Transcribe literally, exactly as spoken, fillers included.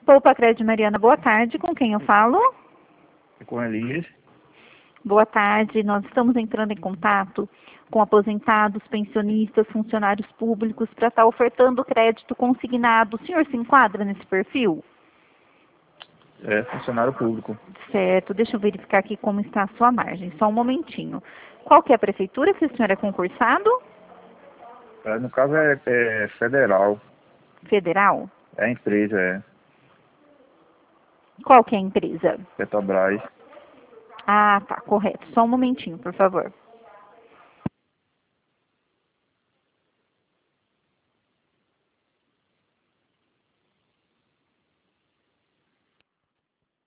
Poupa Crédito Mariana, boa tarde. Com quem eu falo? Com Elias. Boa tarde. Nós estamos entrando em contato com aposentados, pensionistas, funcionários públicos para estar ofertando crédito consignado. O senhor se enquadra nesse perfil? É funcionário público. Certo. Deixa eu verificar aqui como está a sua margem. Só um momentinho. Qual que é a prefeitura que o senhor é concursado? É, no caso é, é federal. Federal? É a empresa, é Qual que é a empresa? Petrobras. Ah, tá, correto. Só um momentinho, por favor.